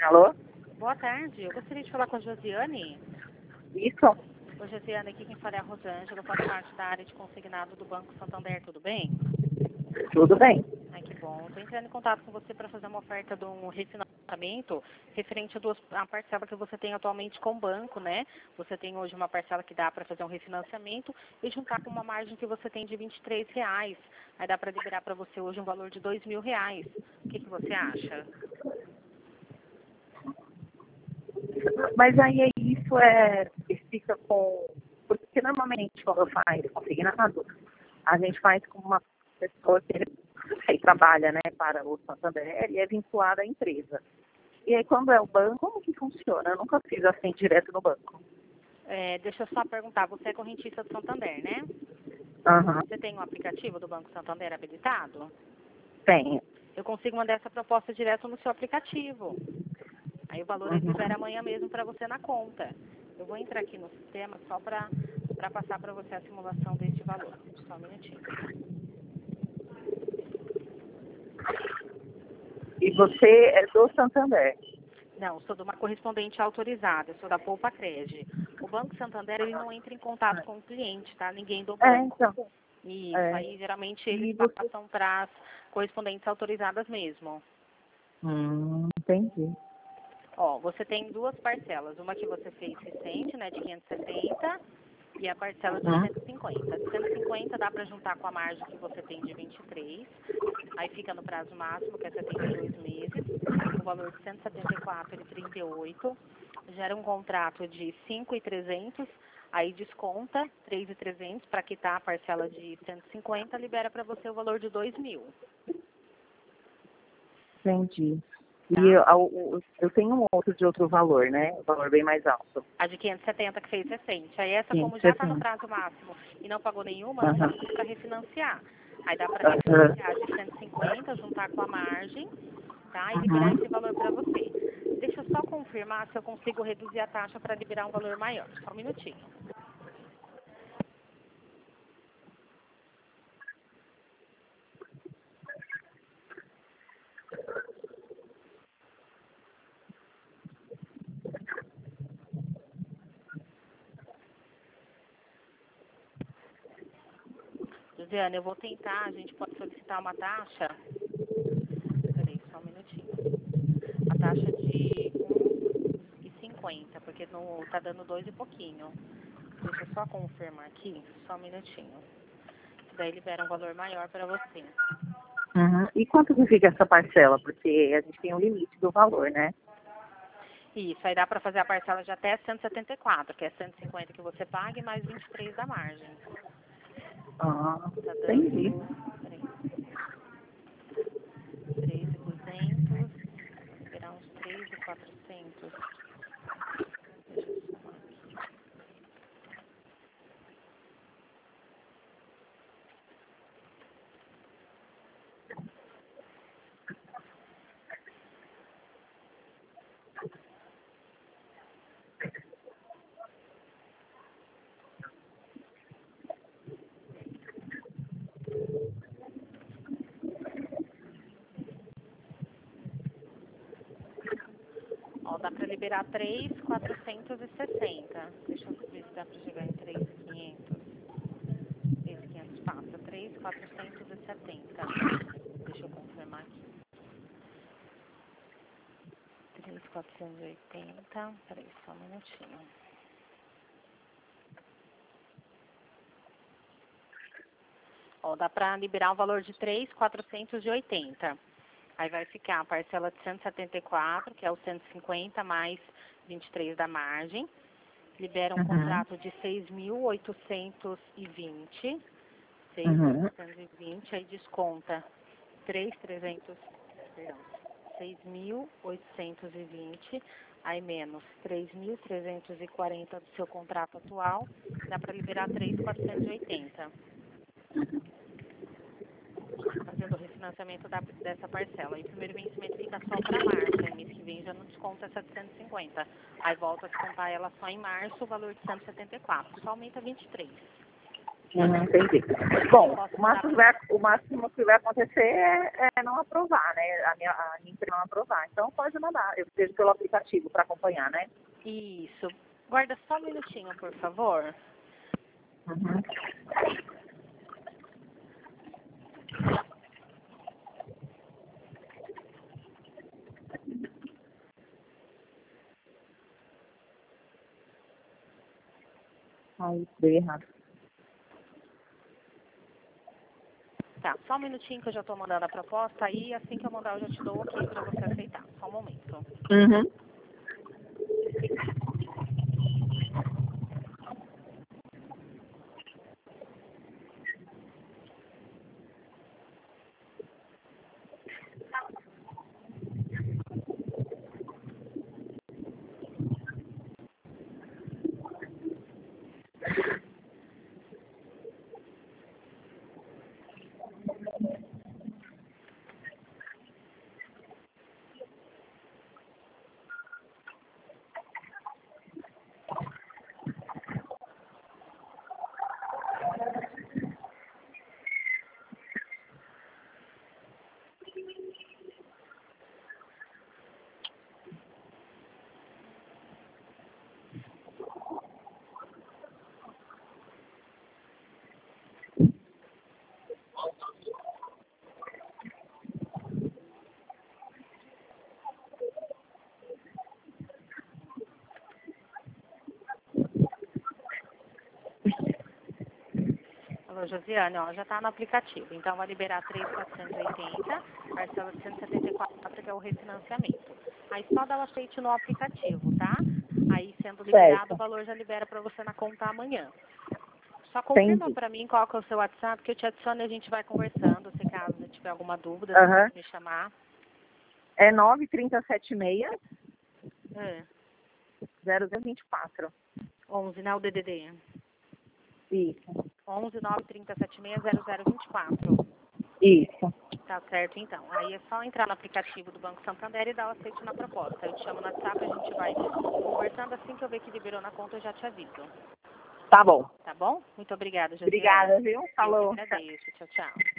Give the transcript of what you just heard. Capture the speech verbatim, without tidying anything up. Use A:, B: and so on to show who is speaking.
A: Alô?
B: Boa tarde, eu gostaria de falar com a Josiane.
A: Isso?
B: Oi, Josiane, aqui quem fala é a Rosângela, eu faço parte da área de consignado do Banco Santander, tudo bem?
A: Tudo bem.
B: Ai, que bom. Estou entrando em contato com você para fazer uma oferta de um refinanciamento referente a duas, a parcela que você tem atualmente com o banco, né? Você tem hoje uma parcela que dá para fazer um refinanciamento e juntar com uma margem que você tem de vinte e três reais. Aí dá para liberar para você hoje um valor de dois mil reais. O que, que você acha?
A: Mas aí isso é, fica com... Porque normalmente quando faz consignado, a gente faz com uma pessoa que aí trabalha, né, para o Santander e é vinculada à empresa. E aí quando é o banco, como que funciona? Eu nunca fiz assim direto no banco.
B: É, deixa eu só perguntar, você é correntista do Santander, né?
A: Aham,
B: Você tem um aplicativo do Banco Santander habilitado?
A: tenho.
B: Eu consigo mandar essa proposta direto no seu aplicativo. Aí o valor ele
A: Uhum.
B: libera amanhã mesmo para você na conta. Eu vou entrar aqui no sistema só para para passar para você a simulação deste valor. Só um minutinho.
A: E você é do Santander?
B: Não, sou de uma correspondente autorizada, eu sou da Poupa Cred. O Banco Santander ele não entra em contato com o cliente, tá? Ninguém do
A: É,
B: banco.
A: então.
B: Isso,
A: É.
B: aí geralmente
A: E
B: eles
A: você...
B: passam para as correspondentes autorizadas mesmo.
A: Hum, entendi.
B: Ó, você tem duas parcelas, uma que você fez recente, né, de quinhentos e setenta, e a parcela de
A: Uhum.
B: cento e cinquenta. De cento e cinquenta dá para juntar com a margem que você tem de vinte e três, aí fica no prazo máximo, que é setenta e dois meses, o valor de cento e setenta e quatro e trinta e oito, gera um contrato de cinco mil e trezentos, aí desconta três mil e trezentos para quitar a parcela de cento e cinquenta, libera para você o valor de dois mil,
A: Entendi. E
B: tá?
A: eu, eu eu tenho um outro de outro valor, né? Um valor bem mais alto.
B: A de quinhentos e setenta que fez recente. Aí essa,
A: Sim,
B: como já
A: você
B: está no
A: tem.
B: prazo máximo e não pagou nenhuma, não dá
A: Aham.
B: para refinanciar. Aí dá para
A: Aham.
B: refinanciar de cento e cinquenta, juntar com a margem, tá? E liberar
A: Uhum.
B: esse valor para você. Deixa eu só confirmar se eu consigo reduzir a taxa para liberar um valor maior. Só um minutinho. Josiane, eu vou tentar, a gente pode solicitar uma taxa. Peraí, só um minutinho. A taxa de um e cinquenta, porque não tá dando dois e pouquinho. Deixa eu só confirmar aqui, só um minutinho. Daí libera um valor maior para você.
A: Uhum. E quanto que fica essa parcela? Porque a gente tem um limite do valor, né?
B: Isso, aí dá para fazer a parcela de até cento e setenta e quatro, que é cento e cinquenta que você paga e mais vinte e três da margem.
A: Ah,
B: Tá
A: entendi.
B: dando, peraí, três mil e duzentos, liberar uns três mil e quatrocentos. Deixa eu somar aqui. Ó, dá para liberar três mil quatrocentos e sessenta. Deixa eu ver se dá para chegar em três mil e quinhentos. três mil e quinhentos passa, três mil quatrocentos e setenta. Deixa eu confirmar aqui. três mil quatrocentos e oitenta. Peraí, só um minutinho. Ó, dá para liberar um valor de três mil quatrocentos e oitenta. Aí vai ficar a parcela de cento e setenta e quatro, que é o cento e cinquenta mais vinte e três da margem. Libera um
A: Uhum.
B: contrato de seis mil oitocentos e vinte. seis mil
A: Uhum.
B: oitocentos e vinte, aí desconta três mil e trezentos, perdão, seis mil oitocentos e vinte, aí menos três mil trezentos e quarenta do seu contrato atual, dá para liberar três mil quatrocentos e oitenta. Fazendo o refinanciamento da, dessa parcela. Aí o primeiro vencimento fica só para março, aí mês que vem já não desconta setecentos e cinquenta. Aí volta a descontar ela só em março, o valor de cento e setenta e quatro, só aumenta vinte e três.
A: Uhum, entendi. Bom,
B: Posso
A: o máximo, que vai, o máximo que vai acontecer é, é não aprovar, né? A minha, a minha empresa não aprovar. Então pode mandar. Eu vejo pelo aplicativo para acompanhar, né?
B: Isso. Guarda só um minutinho, por favor.
A: Uhum. Ai, deu errado.
B: Tá, só um minutinho que eu já tô mandando a proposta aí, assim que eu mandar eu já te dou o ok pra você aceitar. Só um momento.
A: Uhum.
B: Alô, Josiane, ó, já tá no aplicativo. Então vai liberar três mil quatrocentos e oitenta, parcela de cento e setenta e quatro, que é o refinanciamento. Aí só dá o aceite no aplicativo, tá? Aí sendo liberado,
A: Certo.
B: o valor já libera pra você na conta amanhã. Só confirma
A: Entendi.
B: pra mim qual que é o seu WhatsApp, que eu te adiciono e a gente vai conversando. Se caso tiver alguma dúvida, você
A: Aham.
B: pode me chamar.
A: É nove três sete seis
B: É.
A: zero zero dois quatro.
B: onze, né, o D D D?
A: Isso.
B: onze nove três sete seis zero zero dois quatro.
A: Isso.
B: Tá certo, então. Aí é só entrar no aplicativo do Banco Santander e dar o aceite na proposta. Eu te chamo no WhatsApp, a gente vai conversando. Assim que eu ver que liberou na conta, eu já te aviso.
A: Tá bom.
B: Tá bom? Muito obrigada, Josiane.
A: Obrigada, viu?
B: Eu
A: Falou.
B: que agradeço. Tchau, tchau.